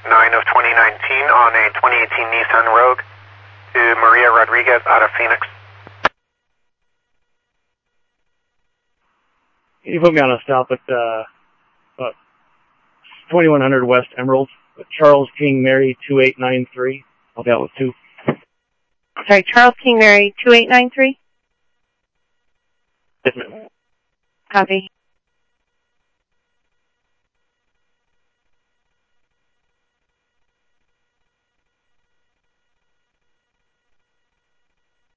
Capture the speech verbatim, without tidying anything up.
nine of twenty nineteen on a twenty eighteen Nissan Rogue to Maria Rodriguez out of Phoenix. Can you put me on a stop at uh, uh, twenty-one hundred West Emerald, Charles King Mary two eight nine three. I'll be out with two. Sorry, Charles King Mary two eight nine three? Yes, ma'am. Copy.